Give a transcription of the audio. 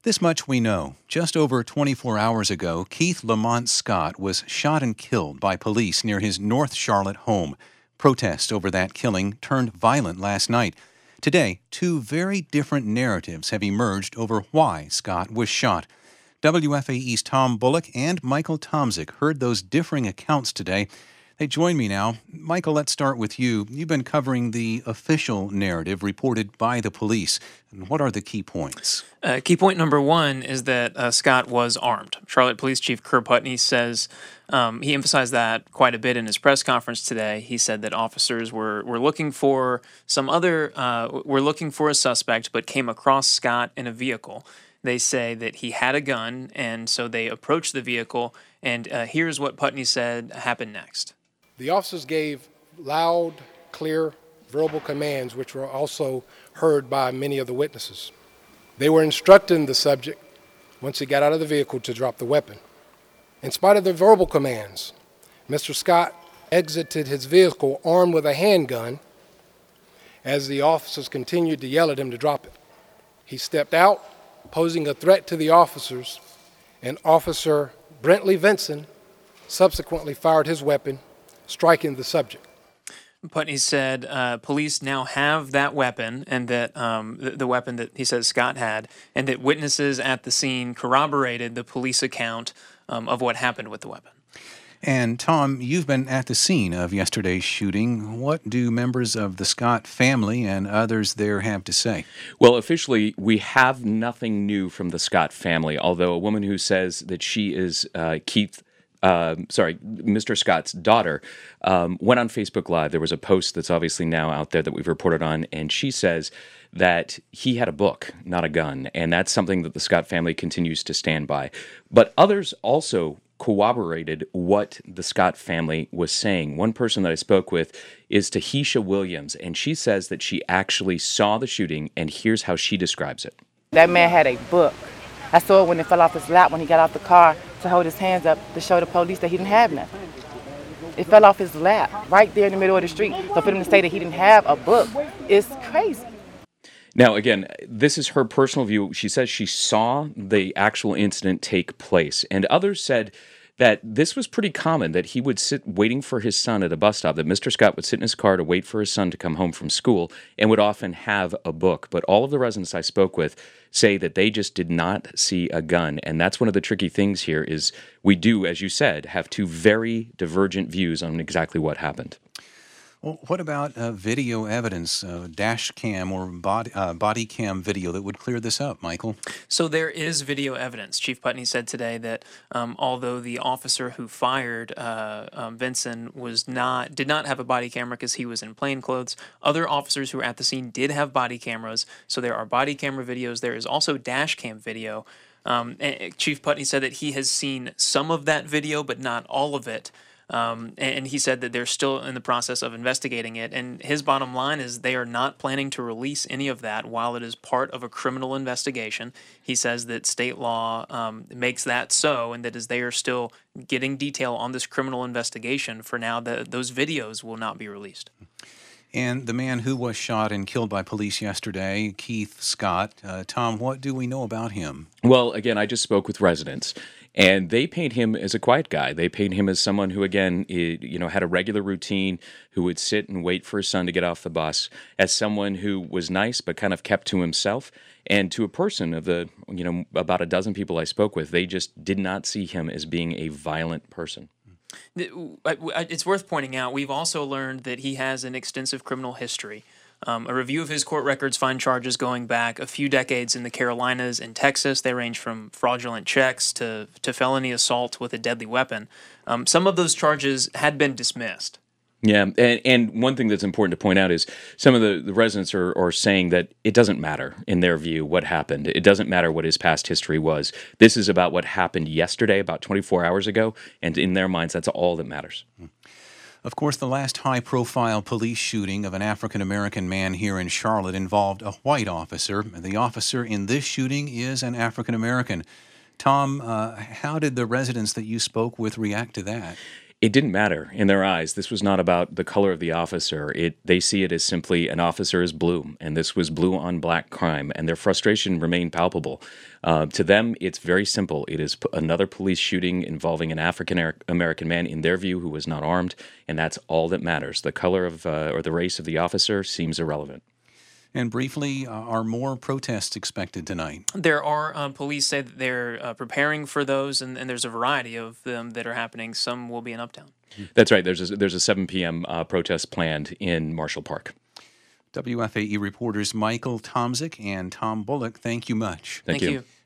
This much we know. Just over 24 hours ago, Keith Lamont Scott was shot and killed by police near his North Charlotte home. Protests over that killing turned violent last night. Today, two very different narratives have emerged over why Scott was shot. WFAE's Tom Bullock and Michael Tomzik heard those differing accounts today. They join me now. Michael, let's start with you. You've been covering the official narrative reported by the police. And what are the key points? Key point number one is that Scott was armed. Charlotte Police Chief Kerr Putney says he emphasized that quite a bit in his press conference today. He said that officers were looking for were looking for a suspect, but came across Scott in a vehicle. They say that he had a gun, and so they approached the vehicle. And here's what Putney said happened next. The officers gave loud, clear, verbal commands, which were also heard by many of the witnesses. They were instructing the subject, once he got out of the vehicle, to drop the weapon. In spite of the verbal commands, Mr. Scott exited his vehicle armed with a handgun as the officers continued to yell at him to drop it. He stepped out, posing a threat to the officers, and Officer Brentley Vinson subsequently fired his weapon, striking the subject. Putney said police now have that weapon, and that the weapon that he says Scott had, and that witnesses at the scene corroborated the police account of what happened with the weapon. And Tom, you've been at the scene of yesterday's shooting. What do members of the Scott family and others there have to say? Well, officially, we have nothing new from the Scott family, although a woman who says that she is Mr. Scott's daughter, went on Facebook Live. There was a post that's obviously now out there that we've reported on, and she says that he had a book, not a gun, and that's something that the Scott family continues to stand by. But others also corroborated what the Scott family was saying. One person that I spoke with is Tahisha Williams, and she says that she actually saw the shooting, and here's how she describes it. That man had a book. I saw it when it fell off his lap when he got out the car to hold his hands up to show the police that he didn't have nothing. It fell off his lap right there in the middle of the street. So for them to say that he didn't have a book is crazy. Now, again, this is her personal view. She says she saw the actual incident take place, and others said that this was pretty common, that he would sit waiting for his son at a bus stop, that Mr. Scott would sit in his car to wait for his son to come home from school and would often have a book. But all of the residents I spoke with say that they just did not see a gun. And that's one of the tricky things here is we do, as you said, have two very divergent views on exactly what happened. Well, what about video evidence, dash cam or body cam video that would clear this up, Michael? So there is video evidence. Chief Putney said today that although the officer who fired Vinson did not have a body camera because he was in plain clothes, other officers who were at the scene did have body cameras. So there are body camera videos. There is also dash cam video. And Chief Putney said that he has seen some of that video, but not all of it. And he said that they're still in the process of investigating it. And his bottom line is they are not planning to release any of that while it is part of a criminal investigation. He says that state law makes that so, and that as they are still getting detail on this criminal investigation, for now, those videos will not be released. And the man who was shot and killed by police yesterday, Keith Scott, Tom, what do we know about him? Well, again, I just spoke with residents, and they paint him as a quiet guy. They paint him as someone who, again, had a regular routine, who would sit and wait for his son to get off the bus, as someone who was nice but kind of kept to himself. And to a person of the, about a dozen people I spoke with, they just did not see him as being a violent person. It's worth pointing out, we've also learned that he has an extensive criminal history. A review of his court records find charges going back a few decades in the Carolinas and Texas. They range from fraudulent checks to felony assault with a deadly weapon. Some of those charges had been dismissed. Yeah, and one thing that's important to point out is some of the residents are saying that it doesn't matter, in their view, what happened. It doesn't matter what his past history was. This is about what happened yesterday, about 24 hours ago, and in their minds, that's all that matters. Of course, the last high-profile police shooting of an African-American man here in Charlotte involved a white officer. The officer in this shooting is an African-American. Tom, how did the residents that you spoke with react to that? It didn't matter in their eyes. This was not about the color of the officer. They see it as simply an officer is blue, and this was blue on black crime, and their frustration remained palpable. To them, it's very simple. It is another police shooting involving an African American man, in their view, who was not armed, and that's all that matters. The color of or the race of the officer seems irrelevant. And briefly, are more protests expected tonight? There are. Police say that they're preparing for those, and there's a variety of them that are happening. Some will be in Uptown. That's right. There's a 7 p.m. Protest planned in Marshall Park. WFAE reporters Michael Tomzik and Tom Bullock, thank you much. Thank you.